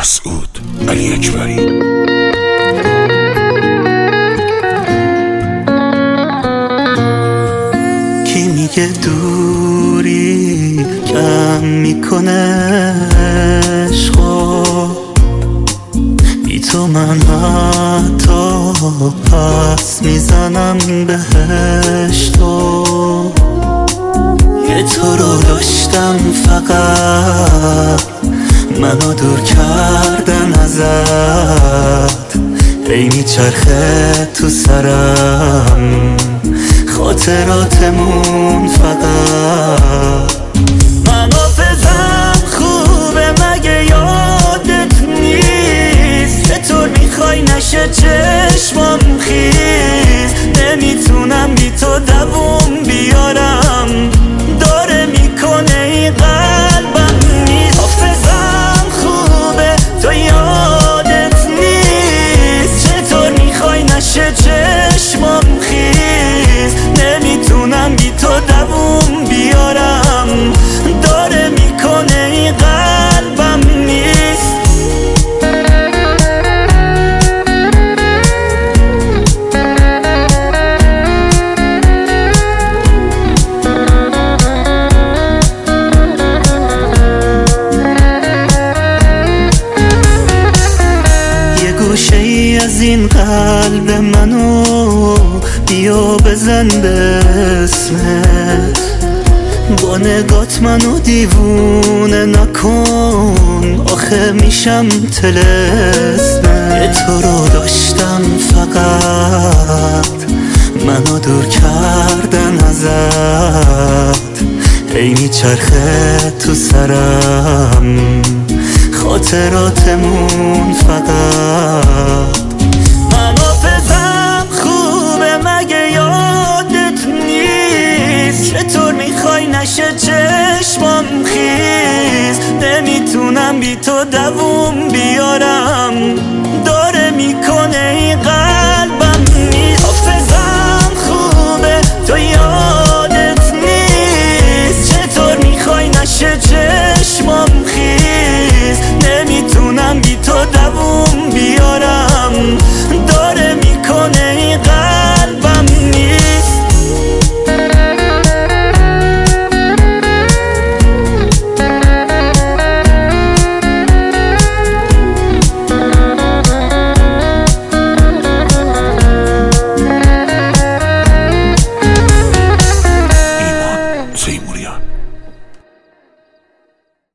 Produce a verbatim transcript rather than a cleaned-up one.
مسعود علی اکبری. کی میگه دوری کم میکنه عشقو، بی تو من حتی پس میزنم بهشتو. یه تو رو داشتم فقط منو دور کردن ازت، ای میچرخه تو سرم خاطراتمون فقط. من حافظم خوبه مگه یادت نیست؟ چطور میخوای نشه چشمام خیز؟ نمیتونم بی تو دووم بیارم، داره میکنه این قلبم نیست. حافظم خوبه تو یادت نیست؟ چطور میخوای نشه چشمام خیز؟ نمیتونم بی تو دووم بیارم، داره میکنه این قلبم نیست. یه گوشه ای از این قلب منو بیا بزن به اسمت، با نگات منو دیوونه نکن، آخه میشم طلسمت. یه تو رو داشتم فقط منو دور کردن ازت، ای میچرخه تو سرم خاطراتمون فقط. من حافظم خوبه مگه یادت نیست؟ چطور میخوای نشه چشمام خیز؟ نمیتونم بی تو دووم بیارم، داره میکنه این قلب